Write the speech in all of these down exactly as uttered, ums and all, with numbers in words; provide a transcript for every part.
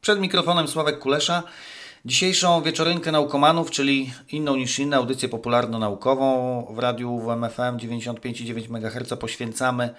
Przed mikrofonem Sławek Kulesza. Dzisiejszą wieczorynkę naukomanów, czyli inną niż inna audycję popularno-naukową w radiu W M F M dziewięćdziesiąt pięć i dziewięć megaherca poświęcamy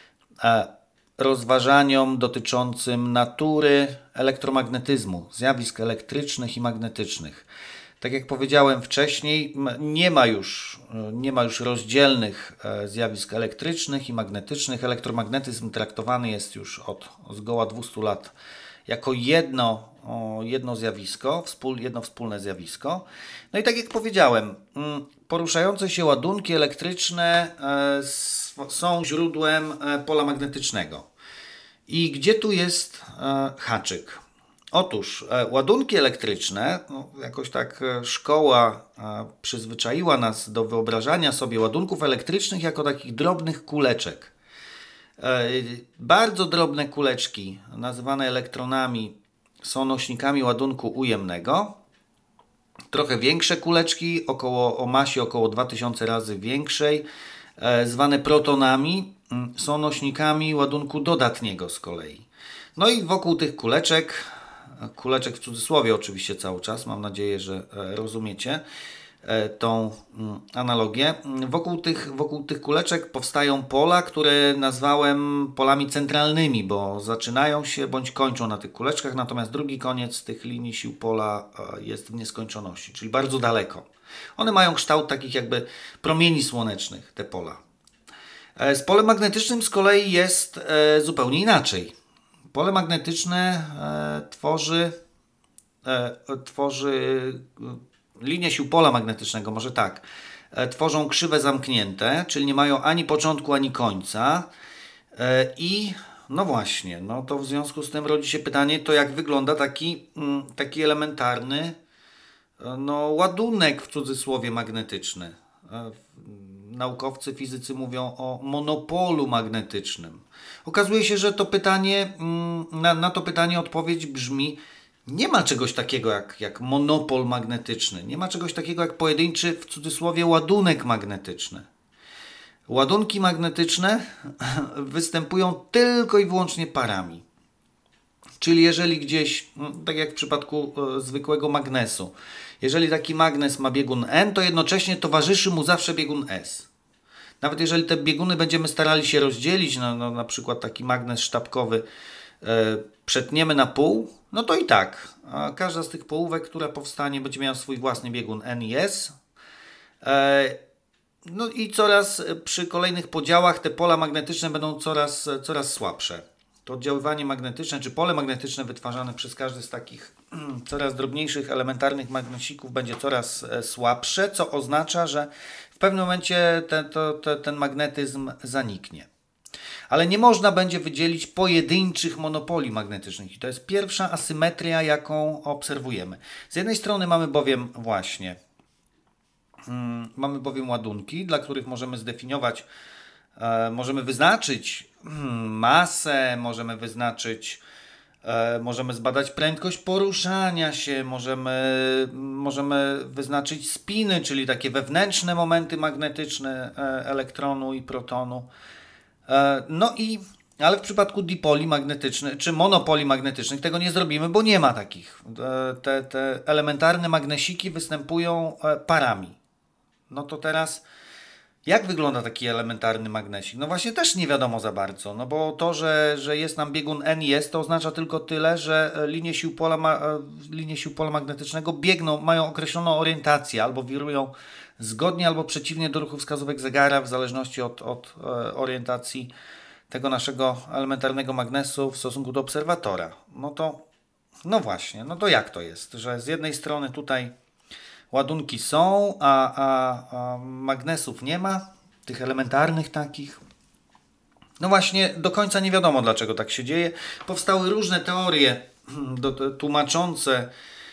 rozważaniom dotyczącym natury elektromagnetyzmu, zjawisk elektrycznych i magnetycznych. Tak jak powiedziałem wcześniej, nie ma już, nie ma już rozdzielnych zjawisk elektrycznych i magnetycznych. Elektromagnetyzm traktowany jest już od zgoła dwieście lat jako jedno, jedno zjawisko, jedno wspólne zjawisko. No i tak jak powiedziałem, poruszające się ładunki elektryczne są źródłem pola magnetycznego. I gdzie tu jest haczyk? Otóż ładunki elektryczne, no jakoś tak szkoła przyzwyczaiła nas do wyobrażania sobie ładunków elektrycznych jako takich drobnych kuleczek. Bardzo drobne kuleczki, nazywane elektronami, są nośnikami ładunku ujemnego. Trochę większe kuleczki, około, o masie około dwa tysiące razy większej, zwane protonami, są nośnikami ładunku dodatniego z kolei. No i wokół tych kuleczek, kuleczek w cudzysłowie oczywiście cały czas, mam nadzieję, że rozumiecie tą analogię. Wokół tych, wokół tych kuleczek powstają pola, które nazwałem polami centralnymi, bo zaczynają się bądź kończą na tych kuleczkach, natomiast drugi koniec tych linii sił pola jest w nieskończoności, czyli bardzo daleko. One mają kształt takich jakby promieni słonecznych, te pola. Z polem magnetycznym z kolei jest zupełnie inaczej. Pole magnetyczne tworzy, tworzy linie sił pola magnetycznego, może tak, tworzą krzywe zamknięte, czyli nie mają ani początku, ani końca. I no właśnie, no to w związku z tym rodzi się pytanie, to jak wygląda taki, taki elementarny no, ładunek w cudzysłowie magnetyczny. Naukowcy, fizycy mówią o monopolu magnetycznym. Okazuje się, że to pytanie, na, na to pytanie odpowiedź brzmi: nie ma czegoś takiego jak, jak monopol magnetyczny. Nie ma czegoś takiego jak pojedynczy, w cudzysłowie, ładunek magnetyczny. Ładunki magnetyczne występują tylko i wyłącznie parami. Czyli jeżeli gdzieś, tak jak w przypadku e, zwykłego magnesu, jeżeli taki magnes ma biegun N, to jednocześnie towarzyszy mu zawsze biegun S. Nawet jeżeli te bieguny będziemy starali się rozdzielić, no, no, na przykład taki magnes sztabkowy e, przetniemy na pół, no to i tak, a każda z tych połówek, która powstanie, będzie miała swój własny biegun N i S. E, no i coraz przy kolejnych podziałach te pola magnetyczne będą coraz, coraz słabsze. To oddziaływanie magnetyczne, czy pole magnetyczne wytwarzane przez każdy z takich coraz drobniejszych, elementarnych magnesików będzie coraz słabsze, co oznacza, że w pewnym momencie ten, to, to, ten magnetyzm zaniknie. Ale nie można będzie wydzielić pojedynczych monopoli magnetycznych. I to jest pierwsza asymetria, jaką obserwujemy. Z jednej strony mamy bowiem właśnie, hmm, mamy bowiem ładunki, dla których możemy zdefiniować, e, możemy wyznaczyć hmm, masę, możemy wyznaczyć, e, możemy zbadać prędkość poruszania się, możemy, możemy wyznaczyć spiny, czyli takie wewnętrzne momenty magnetyczne e, elektronu i protonu. No i, ale w przypadku dipoli magnetycznych, czy monopoli magnetycznych tego nie zrobimy, bo nie ma takich. Te, te elementarne magnesiki występują parami. No to teraz, jak wygląda taki elementarny magnesik? No właśnie też nie wiadomo za bardzo, no bo to, że, że jest nam biegun N i S, to oznacza tylko tyle, że linie sił pola, ma, linie sił pola magnetycznego biegną, mają określoną orientację, albo wirują zgodnie albo przeciwnie do ruchu wskazówek zegara, w zależności od, od e, orientacji tego naszego elementarnego magnesu w stosunku do obserwatora. No to, no właśnie, no to jak to jest, że z jednej strony tutaj ładunki są, a, a, a magnesów nie ma, tych elementarnych takich. No właśnie, do końca nie wiadomo, dlaczego tak się dzieje. Powstały różne teorie do, do, tłumaczące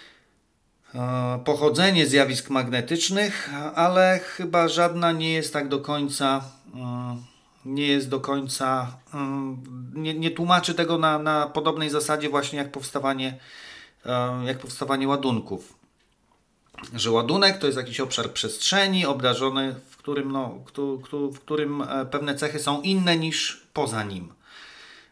pochodzenie zjawisk magnetycznych, ale chyba żadna nie jest tak do końca, nie jest do końca, nie, nie tłumaczy tego na, na podobnej zasadzie właśnie jak powstawanie, jak powstawanie ładunków. Że ładunek to jest jakiś obszar przestrzeni obdarzony, w którym, no, w którym pewne cechy są inne niż poza nim.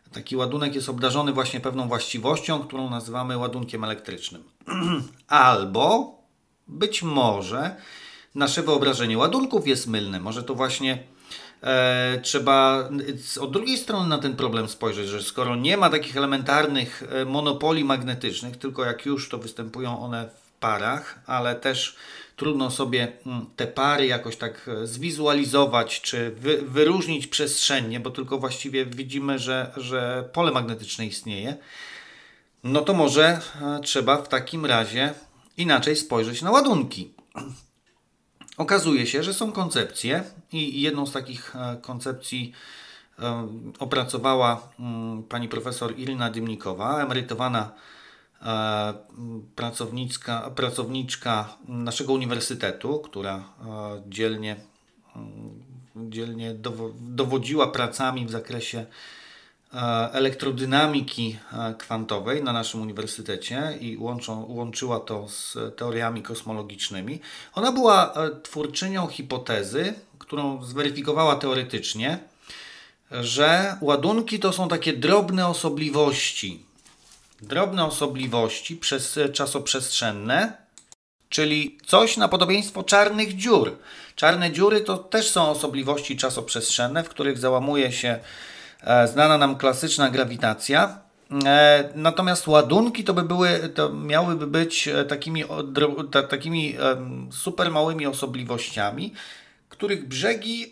Taki ładunek jest obdarzony właśnie pewną właściwością, którą nazywamy ładunkiem elektrycznym. Albo być może nasze wyobrażenie ładunków jest mylne. Może to właśnie e, trzeba od drugiej strony na ten problem spojrzeć, że skoro nie ma takich elementarnych monopoli magnetycznych, tylko jak już to występują one w parach, ale też trudno sobie te pary jakoś tak zwizualizować, czy wy, wyróżnić przestrzennie, bo tylko właściwie widzimy, że, że pole magnetyczne istnieje, no to może trzeba w takim razie inaczej spojrzeć na ładunki. Okazuje się, że są koncepcje i jedną z takich koncepcji opracowała pani profesor Irina Dymnikowa, emerytowana pracowniczka, pracowniczka naszego uniwersytetu, która dzielnie, dzielnie dowodziła pracami w zakresie elektrodynamiki kwantowej na naszym uniwersytecie i łączą, łączyła to z teoriami kosmologicznymi. Ona była twórczynią hipotezy, którą zweryfikowała teoretycznie, że ładunki to są takie drobne osobliwości, drobne osobliwości przez czasoprzestrzenne, czyli coś na podobieństwo czarnych dziur. Czarne dziury to też są osobliwości czasoprzestrzenne, w których załamuje się znana nam klasyczna grawitacja. Natomiast ładunki to by były, to miałyby być takimi, takimi super małymi osobliwościami, których brzegi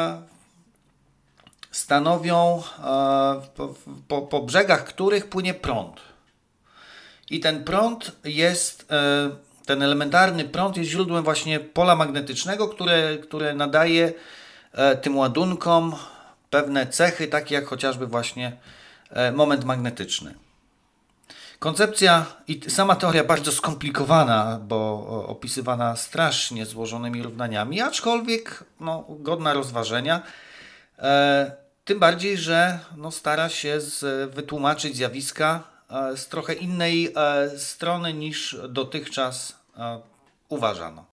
stanowią, po, po, po brzegach których płynie prąd. I ten prąd jest, ten elementarny prąd jest źródłem właśnie pola magnetycznego, które, które nadaje tym ładunkom pewne cechy, takie jak chociażby właśnie moment magnetyczny. Koncepcja i sama teoria bardzo skomplikowana, bo opisywana strasznie złożonymi równaniami, aczkolwiek no, godna rozważenia. Tym bardziej, że no, stara się z, wytłumaczyć zjawiska z trochę innej strony niż dotychczas uważano.